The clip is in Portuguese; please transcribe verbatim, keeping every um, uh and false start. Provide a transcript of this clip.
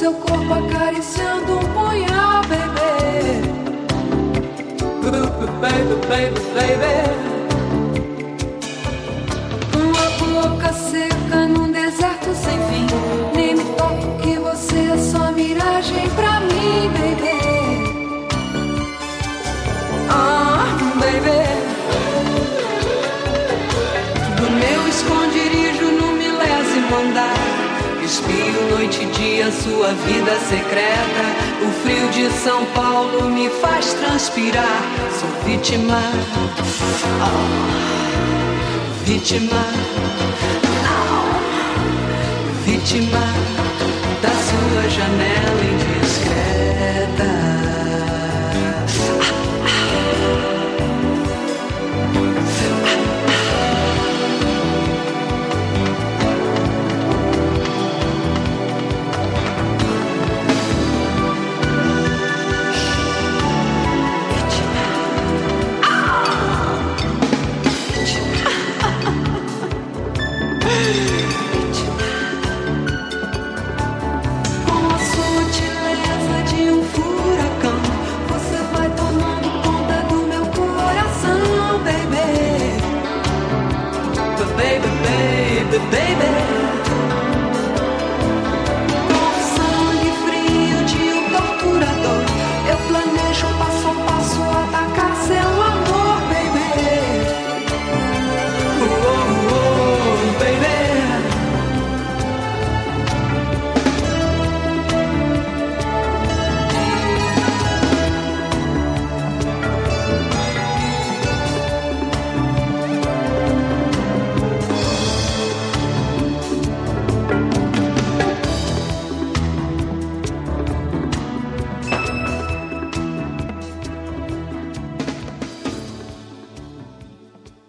seu corpo acariciando um punhal, baby. Baby, baby, baby. Uma boca seca num deserto sem fim. Nem me toque que você é só miragem pra mim, baby. Ah, baby. Do meu esconderijo no milésimo andar, espio noite e dia sua vida secreta. O frio de São Paulo me faz transpirar. Sou vítima, oh, vítima, oh, vítima da sua janela indiscreta. Baby,